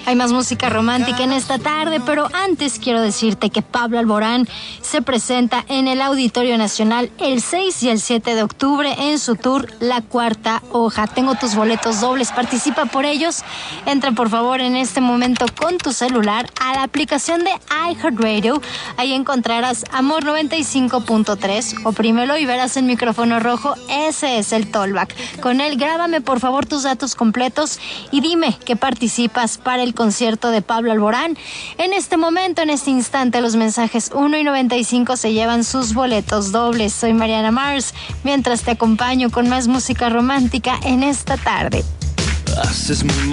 Hay más música romántica en esta tarde, pero antes quiero decirte que Pablo Alborán se presenta en el Auditorio Nacional el 6 y el 7 de octubre en su tour La Cuarta Hoja. Tengo tus boletos dobles, participa por ellos. Entra por favor en este momento con tu celular a la aplicación de iHeartRadio. Ahí encontrarás Amor 95.3, oprímelo y verás el micrófono rojo. Ese es el Tollback. Con él grábame por favor tus datos completos y dime que participas para el concierto de Pablo Alborán. En este momento, en este instante, los mensajes 1 y 95 se llevan sus boletos dobles. Soy Mariana Mars, mientras te acompaño con más música romántica en esta tarde. Haces muy